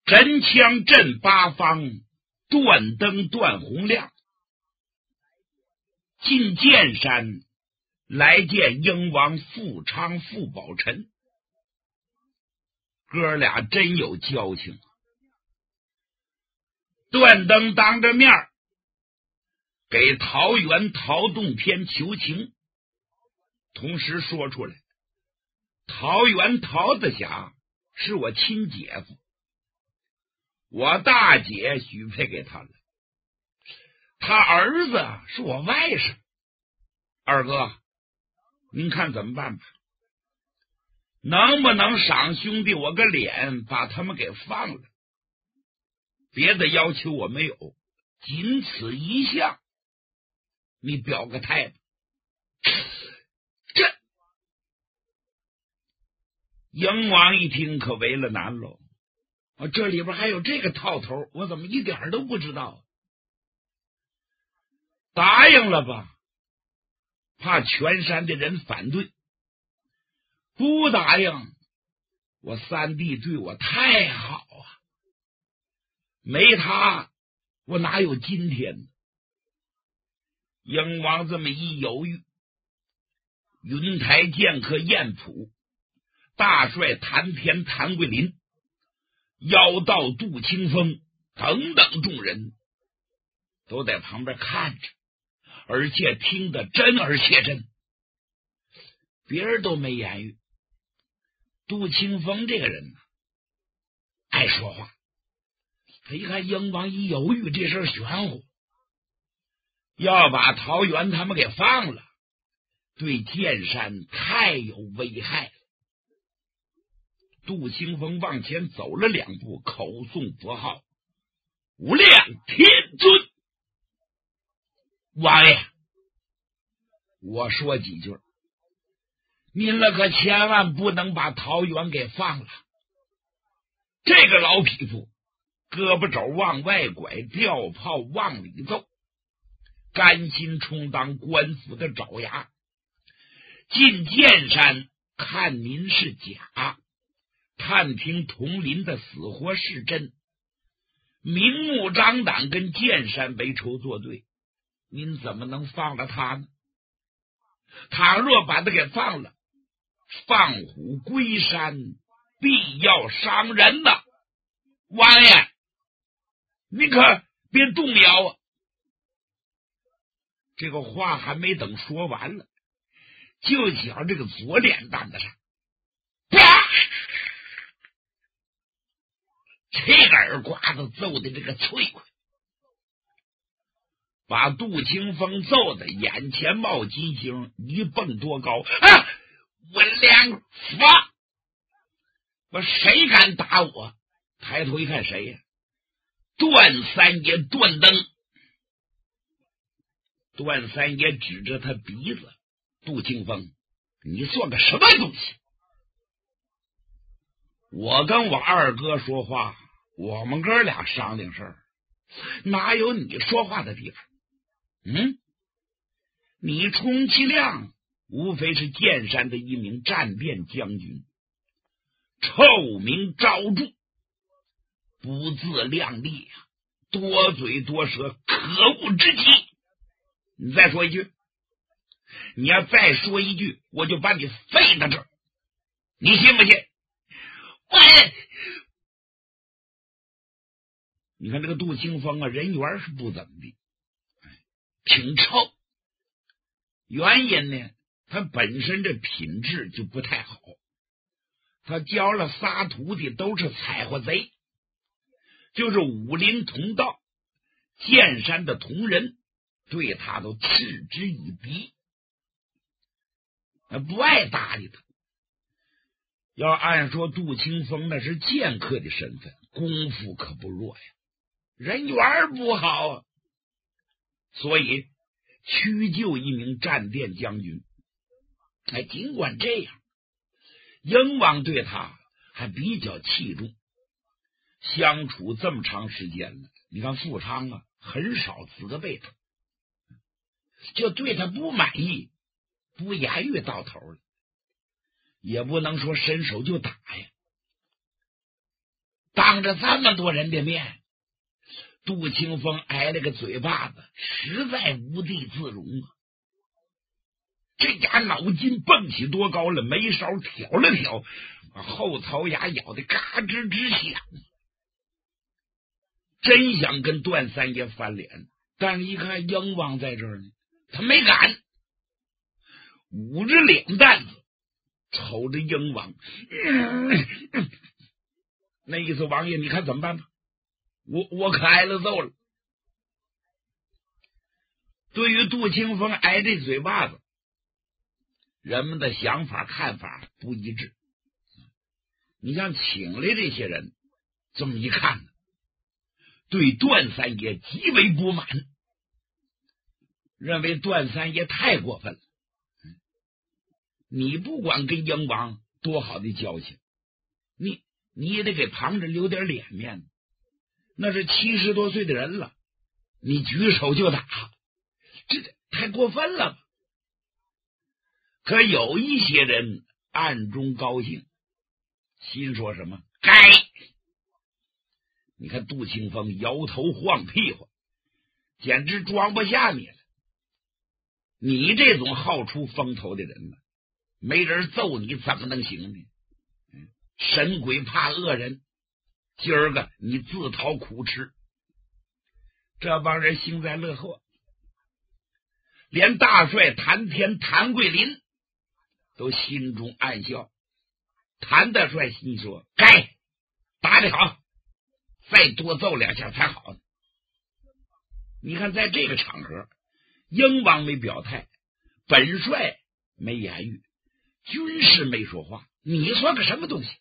真枪震八方，断灯断洪亮。进剑山，来见英王富昌富宝臣。哥俩真有交情。段登当着面给桃园陶洞天求情，同时说出来，桃园陶子霞是我亲姐夫，我大姐许配给他了，他儿子是我外甥。二哥，您看怎么办吧？能不能赏兄弟我个脸，把他们给放了？别的要求我没有，仅此一项，你表个态吧。这英王一听可为了难喽，这里边还有这个套头，我怎么一点都不知道？答应了吧，怕全山的人反对；不答应，我三弟对我太好啊，没他我哪有今天呢？英王这么一犹豫，云台剑客晏普、大帅谭天谭桂林、妖道杜清风等等众人都在旁边看着，而且听得真而且真。别人都没言语，杜清风这个人呢，爱说话。他一看英王一犹豫，这事玄乎，要把桃园他们给放了，对剑山太有危害了。杜清风往前走了两步，口诵佛号：无量天尊。王爷，我说几句，您了可千万不能把桃园给放了。这个老匹夫胳膊肘往外拐，吊炮往里揍，甘心充当官府的爪牙。进剑山看您是假，探听佟林的死活是真，明目张胆跟剑山为仇作对，您怎么能放了他呢？倘若把他给放了，放虎归山，必要伤人呐！王爷，你可别动摇啊！这个话还没等说完了，就瞧这个左脸蛋子上，啪！这个耳刮子揍的这个脆快，把杜清风揍的眼前冒金星，一蹦多高啊！我良法，我谁敢打我？抬头一看，谁呀？段三爷段登。段三爷指着他鼻子：杜清风，你算个什么东西？我跟我二哥说话，我们哥俩商量事儿，哪有你说话的地方？你充其量无非是剑山的一名战变将军，臭名昭著，不自量力啊，多嘴多舌，可恶之极。你再说一句，你要再说一句，我就把你废到这儿，你信不信？你看这个杜清风啊，人缘是不怎么地，挺臭。原因呢，他本身这品质就不太好，他教了仨徒弟都是踩货贼，就是武林同道、剑山的同人，对他都嗤之以鼻，不爱搭理他。要按说杜清风那是剑客的身份，功夫可不弱呀，人缘不好啊，所以屈就一名战殿将军。尽管这样，英王对他还比较器重，相处这么长时间了，你看富昌啊，很少责备他，就对他不满意，不言语到头了，也不能说伸手就打呀。打当着这么多人的面，杜清风挨了个嘴巴子，实在无地自容啊！这家脑筋蹦起多高了，眉梢挑了挑，后槽牙咬得嘎吱吱响，真想跟段三爷翻脸，但是一看鹰王在这儿呢，他没敢，捂着脸蛋子瞅着鹰王，那意思王爷你看怎么办吧？我可挨了揍了。对于杜清风挨这嘴巴子，人们的想法看法不一致。你像请来这些人这么一看，对段三爷极为不满，认为段三爷太过分了。你不管跟鹰王多好的交情，你也得给旁人留点脸面子。那是70多岁的人了，你举手就打，这太过分了吧？可有一些人暗中高兴，心说什么该。你看杜清风摇头晃屁股，简直装不下你了。你这种好出风头的人呢，没人揍你怎么能行呢？神鬼怕恶人，今儿个你自讨苦吃。这帮人幸灾乐祸，连大帅谭天谭桂林都心中暗笑。谭大帅心说该打得好，再多揍2下才好呢。你看在这个场合，鹰王没表态，本帅没言语，军师没说话，你说个什么东西？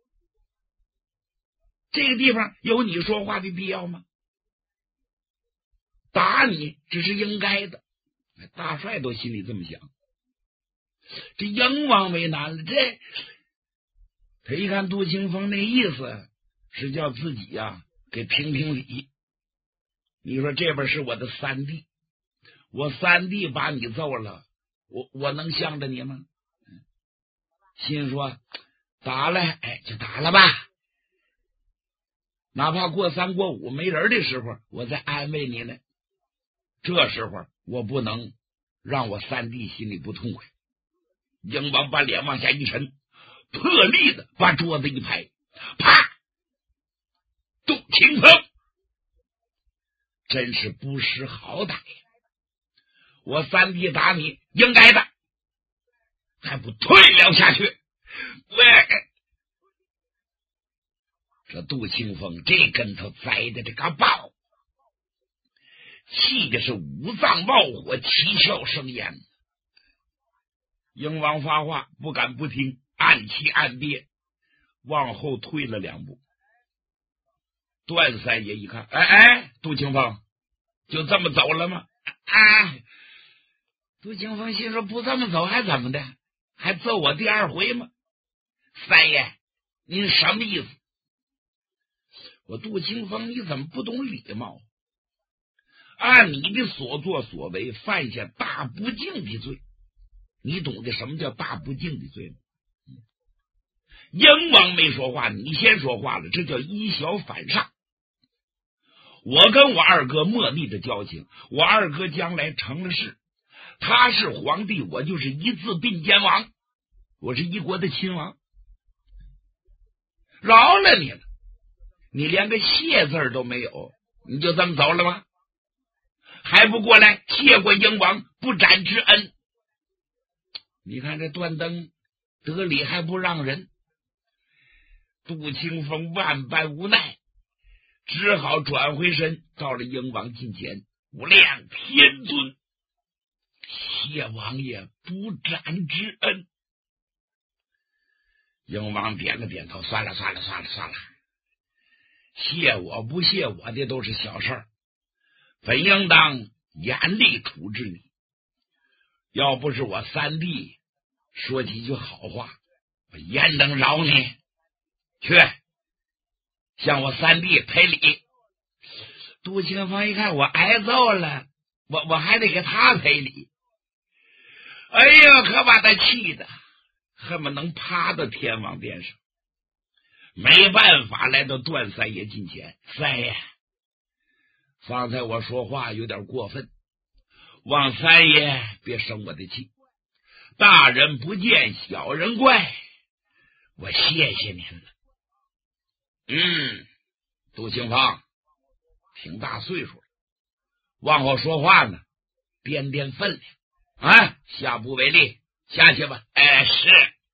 这个地方有你说话的必要吗？打你只是应该的，大帅都心里这么想。这鹰王为难了，他一看杜清风那意思是叫自己给评评理。你说这边是我的三弟，我三弟把你揍了，我能向着你吗？心说打了就打了吧，哪怕过3过5没人的时候我再安慰你呢。这时候我不能让我三弟心里不痛快。鹰王把脸往下一沉，破力的把桌子一拍，啪！杜清风真是不识好歹呀！我三弟打你应该的，还不退了下去？喂！这杜清风这跟头栽的这个爆，气的是五脏冒火，七窍生烟。鹰王发话不敢不听，暗气暗憋，往后退了2步。段三爷一看，杜清风就这么走了吗？杜清风心说不这么走还怎么的，还揍我第2回吗？三爷您什么意思？我杜清风你怎么不懂礼貌？按你的所作所为犯下大不敬的罪，你懂得什么叫大不敬的罪吗？鹰王没说话，你先说话了，这叫以小反上。我跟我二哥莫逆的交情，我二哥将来成了事，他是皇帝，我就是一字并肩王，我是一国的亲王，饶了你了，你连个谢字都没有，你就这么走了吗？还不过来谢过鹰王不斩之恩？你看这段登得理还不让人。杜清风万般无奈，只好转回身到了鹰王近前，无量天尊，谢王爷不斩之恩。鹰王点了点头，算了，谢我不谢我的都是小事儿，本应当严厉处置你。要不是我三弟说几句好话，我焉能饶你？去向我三弟赔礼。杜清风一看我挨揍了，我还得给他赔礼。哎呀，可把他气的恨不能趴到天王殿上。 没办法来到段三爷近前。三爷，方才我说话有点过分，望三爷别生我的气，大人不见小人怪，我谢谢您了。杜清芳挺大岁数了，往后说话呢掂掂分量啊，下不为例，下去吧。是。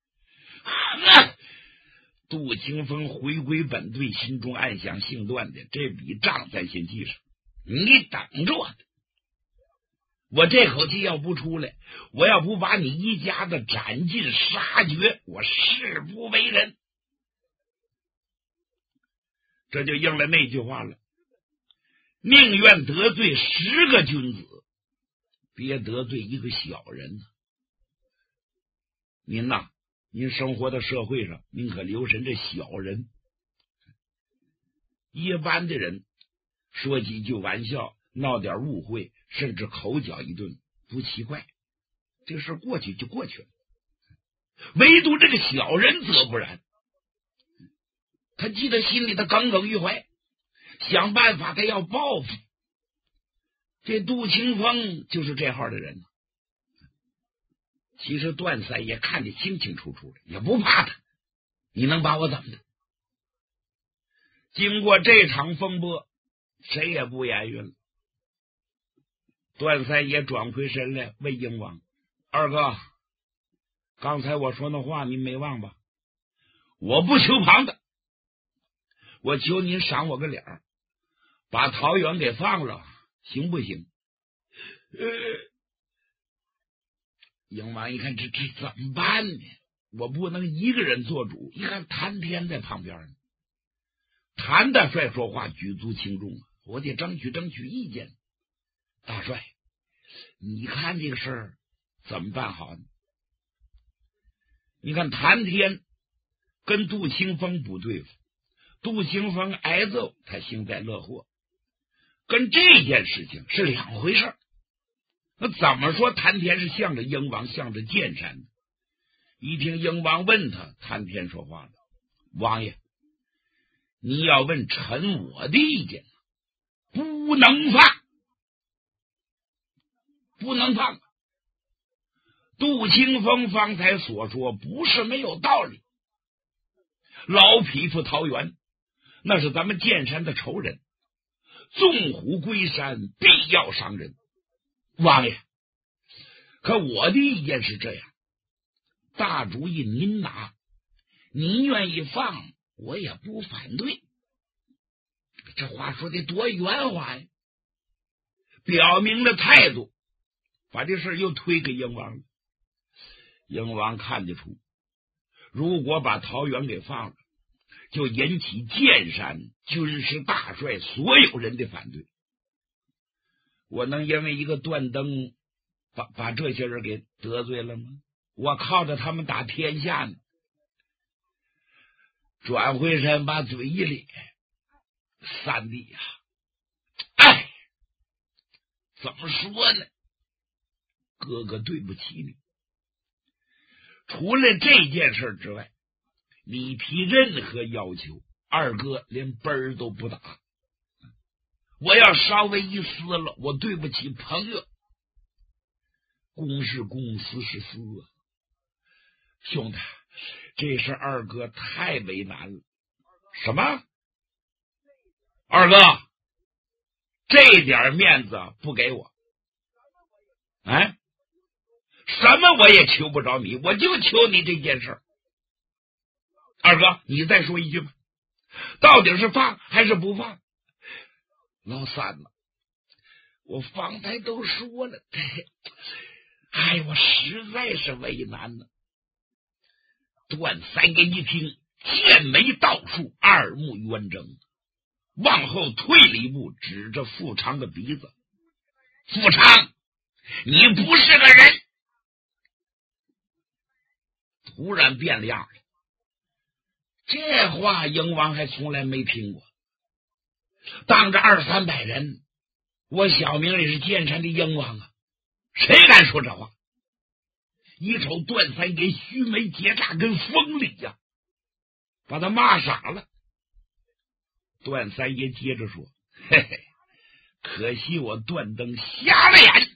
杜清风回归本队，心中暗想，姓段的这笔账咱先记上，你等着我的。我这口气要不出来，我要不把你一家子斩尽杀绝，我誓不为人。这就应了那句话了，宁愿得罪10个君子，别得罪一个小人。您呐，您生活的社会上，您可留神这小人。一般的人说几句玩笑，闹点误会，甚至口角一顿，不奇怪，这事过去就过去了。唯独这个小人则不然，他记得心里的耿耿于怀，想办法他要报复。这杜清风就是这号的人。其实段三爷看得清清楚楚的，也不怕他，你能把我怎么的？经过这场风波，谁也不言语了。段三爷转回身来问英王：“二哥，刚才我说那话您没忘吧？我不求旁的，我求您赏我个脸儿，把桃园给放了，行不行？”英王一看，这怎么办呢？我不能一个人做主。一看谭天在旁边呢，谭大帅说话举足轻重，我得争取意见。大帅，你看这个事儿怎么办好呢？你看谭天跟杜清风不对付，杜清风挨揍他幸灾乐祸，跟这件事情是两回事。那怎么说谭天是向着英王，向着剑山的？一听英王问他，谭天说话了：“王爷，你要问臣我的意见，不能放，不能放。杜清风方才所说不是没有道理，老匹夫桃园那是咱们剑山的仇人，纵虎归山，必要伤人。王爷，可我的意见是这样，大主意您拿，您愿意放我也不反对。”这话说的多圆滑呀，表明了态度，把这事又推给英王了。英王看得出，如果把桃园给放了，就引起剑山军师大帅所有人的反对。我能因为一个段登把这些人给得罪了吗？我靠着他们打天下呢。转回身把嘴一咧：“三弟呀，怎么说呢？哥哥对不起你。除了这件事之外，你提任何要求，二哥连奔儿都不打。我要稍微一撕了，我对不起朋友。公是公，私是私啊。兄弟，这事二哥太为难了。”“什么？二哥，这点面子不给我？什么我也求不着你，我就求你这件事。二哥，你再说一句吧，到底是放还是不放？”“老三呢，我方才都说了，我实在是为难呢。”段三爷一听，剑眉倒竖，二目圆睁，往后退了一步，指着富昌的鼻子：“富昌，你不是个人！”突然变了样了。这话英王还从来没听过。当着200-300人，我小名也是剑山的英王啊，谁敢说这话？一瞅段三爷须眉结煞跟锋利呀， 把他骂傻了。段三爷接着说：“嘿嘿，可惜我段登瞎了眼，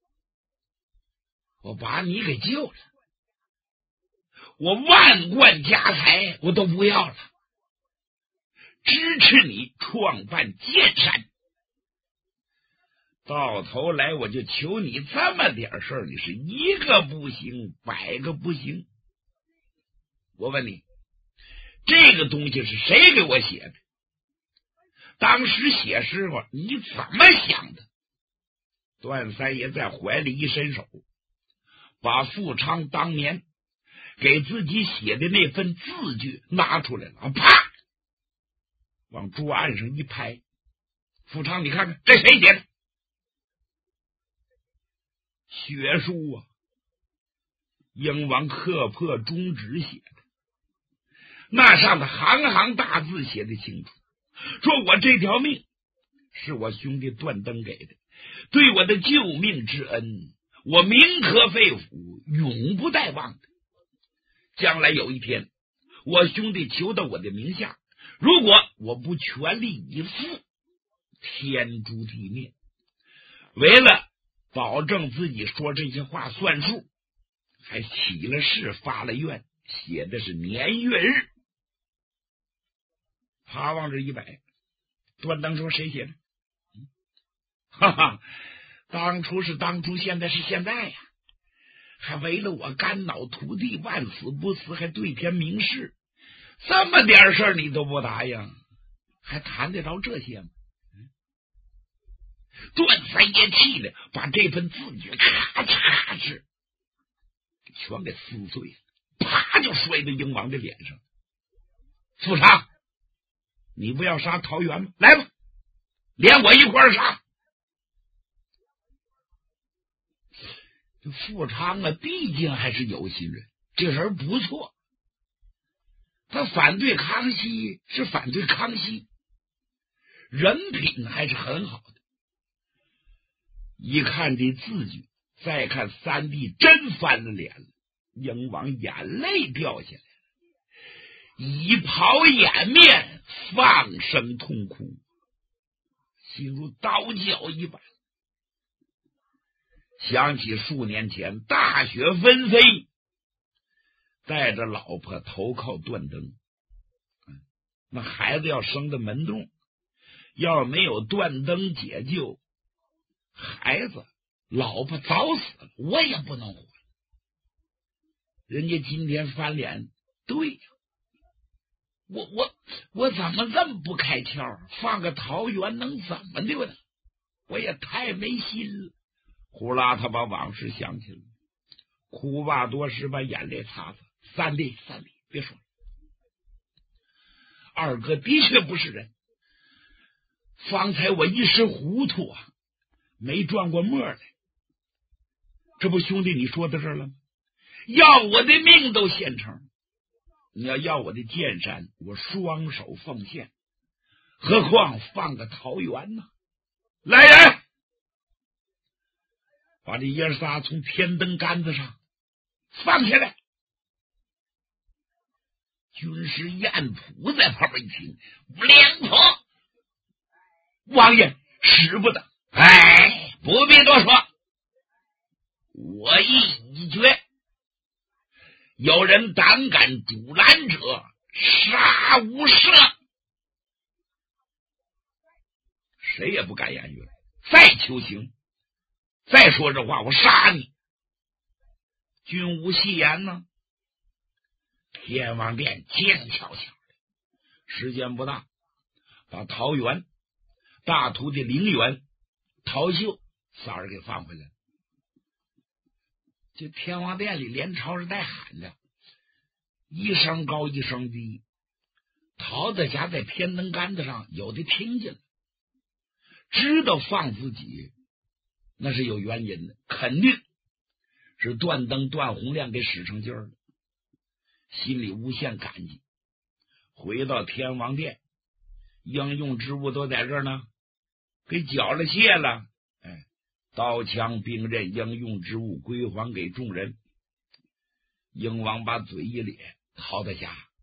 我把你给救了，我万贯家财我都不要了，支持你创办剑山。到头来我就求你这么点事儿，你是一个不行，百个不行。我问你，这个东西是谁给我写的？当时写时候你怎么想的？”段三爷在怀里一伸手，把富昌当年给自己写的那份字据拿出来了，啪，往桌案上一拍：“富昌，你看看这谁写的？血书啊，英王刻破中指写的，那上的行行大字写的清楚，说我这条命是我兄弟段登给的，对我的救命之恩，我铭刻肺腑，永不待忘的。将来有一天，我兄弟求到我的名下，如果我不全力以赴，天诛地灭。为了保证自己说这些话算数，还起了誓发了愿，写的是年月日。”他往这一摆，段登说：“谁写的？”哈哈，当初是当初，现在是现在呀！还为了我肝脑涂地，万死不辞，还对天明誓，这么点事儿你都不答应，还谈得着这些吗？段三爷气的把这份字据咔嚓咔哧全给撕碎了，啪就摔到英王的脸上。“富昌，你不要杀桃园吗？来吧，连我一块儿杀！”这富昌啊，毕竟还是有心人，这人不错。他反对康熙是反对康熙，人品还是很好的。一看这字据，再看三弟，真翻了脸了。英王眼泪掉下来了，以袍掩面，放声痛哭，心如刀绞一般。想起数年前大雪纷飞，带着老婆投靠段登，那孩子要生在门洞，要没有段登解救，孩子老婆早死了，我也不能活了。人家今天翻脸，对呀，我怎么这么不开窍？放个桃园能怎么的呢？我也太没心了。呼啦，他把往事想起来，哭吧多时，把眼泪擦擦。三弟，别说了，二哥的确不是人。方才我一时糊涂啊，没转过墨来。这不兄弟你说到这儿了吗？要我的命都现成，你要我的剑山，我双手奉献，何况放个桃园呢？来人，把这爷仨从天灯杆子上放下来。军师晏普在旁边一听，两婆王爷使不得，不必多说，我一决，有人胆敢阻拦者，杀无赦。谁也不敢言语了，再求情，再说这话，我杀你！君无戏言呢。天王殿静悄悄的，时间不大，把桃园大徒弟凌元、陶秀仨人给放回来了。这天王殿里连吵着带喊的，一声高一声低。陶大家在天灯杆子上有的听见了，知道放自己那是有原因的，肯定是段登段洪亮给使成劲儿了，心里无限感激。回到天王殿，应用之物都在这儿呢，给缴了械了。刀枪兵刃应用之物归还给众人。英王把嘴一咧，陶大家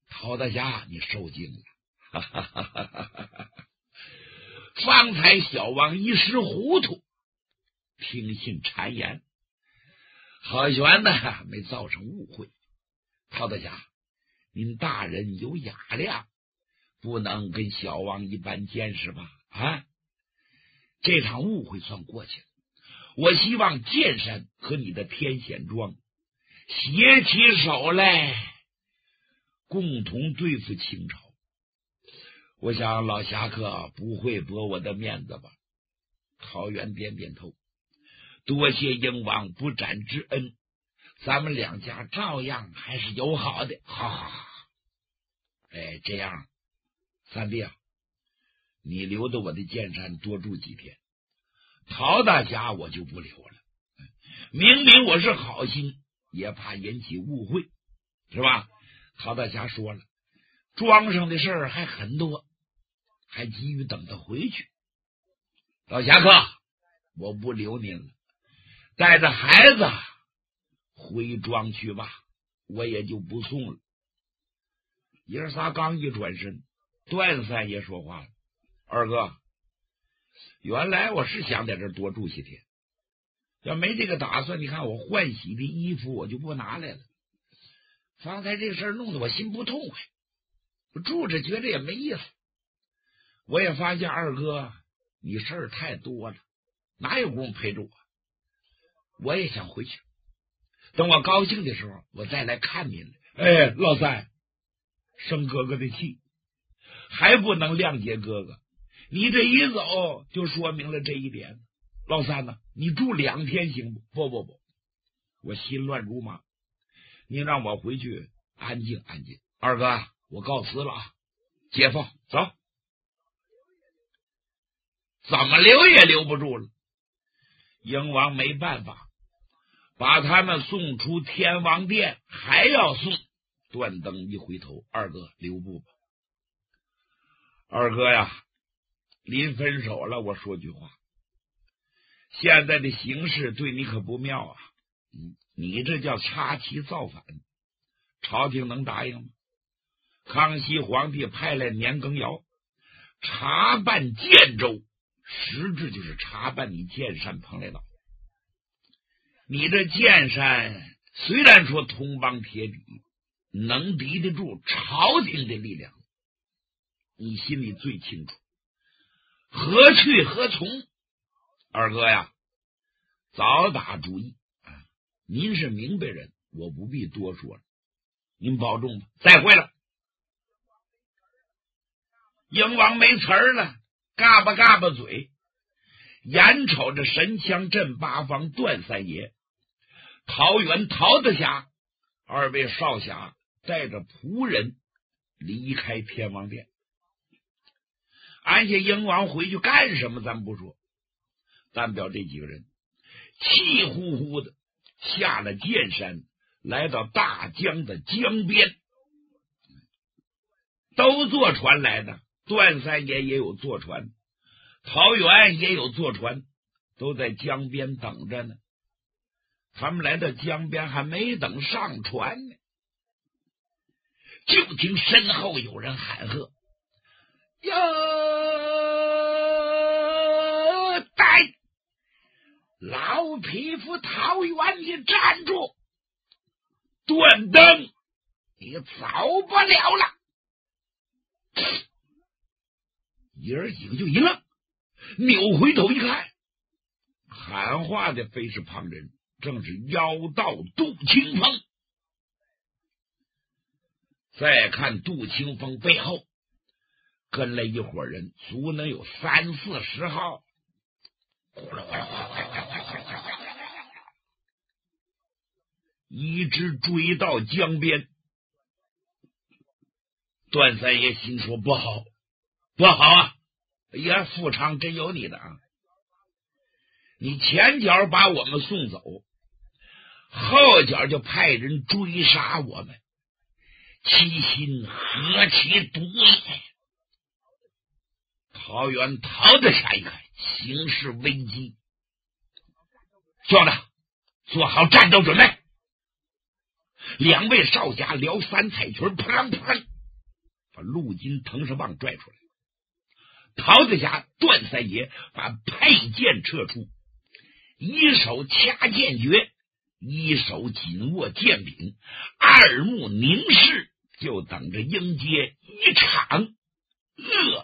陶大侠，你受惊了。哈哈哈哈哈！方才小王一时糊涂，听信谗言，好悬的没造成误会。陶大侠，您大人有雅量，不能跟小王一般见识吧？啊，这场误会算过去了。我希望剑山和你的天显庄携起手来，共同对付清朝。我想老侠客不会驳我的面子吧？陶渊点点头，多谢英王不斩之恩，咱们两家照样还是友好的。好好好，哎，这样，三弟啊，你留着我的剑山多住几天，陶大侠我就不留了。明明我是好心，也怕引起误会，是吧？陶大侠说了，庄上的事儿还很多，还急于等他回去。老侠客，我不留您了，带着孩子回庄去吧，我也就不送了。爷儿仨刚一转身，段三爷说话了：“二哥，原来我是想在这儿多住些天，要没这个打算，你看我换洗的衣服我就不拿来了。方才这事儿弄得我心不痛快，我住着觉得也没意思。我也发现二哥你事儿太多了，哪有功夫陪着我？我也想回去，等我高兴的时候我再来看您了。哎，老三，生哥哥的气，还不能谅解哥哥，你这一走就说明了这一点。老三呢，你住2天行不？不，我心乱如麻，你让我回去安静安静。二哥，我告辞了啊，解放，走。怎么留也留不住了。英王没办法，把他们送出天王殿，还要送。段登一回头，二哥留步吧。二哥呀，临分手了，我说句话，现在的形势对你可不妙啊。你这叫插旗造反，朝廷能答应吗？康熙皇帝派来年羹尧查办建州，实质就是查办你剑山蓬莱岛。你这剑山虽然说铜帮铁底，能敌得住朝廷的力量，你心里最清楚，何去何从？二哥呀，早打主意，您是明白人，我不必多说了，您保重吧，再会了。英王没词儿了，嘎巴嘎巴嘴，眼瞅着神枪镇八方段三爷、陶元、陶大侠二位少侠带着仆人离开天王殿。安下英王回去干什么咱不说，单表这几个人气呼呼的下了剑山，来到大江的江边，都坐船来的。段三爷也有坐船，陶元也有坐船，都在江边等着呢。他们来到江边，还没等上船呢，就听身后有人喊喝：“哟，带老匹夫陶元，你站住！段登，你走不了了！”爷儿几个就一愣，扭回头一看，喊话的非是旁人，正是妖道杜清风。再看杜清风背后跟了一伙人，足能有30-40号，一直追到江边。段三爷心说不好不好啊！哎呀，富昌真有你的啊！你前脚把我们送走，后脚就派人追杀我们，其心何其毒也！陶元、陶大侠一看形势危机，兄弟，做好战斗准备。2位少侠撩三彩裙，砰砰把陆金藤十棒拽出来。陶子霞、段三爷把佩剑撤出，一手掐剑诀，一手紧握剑柄，二目凝视，就等着迎接一场恶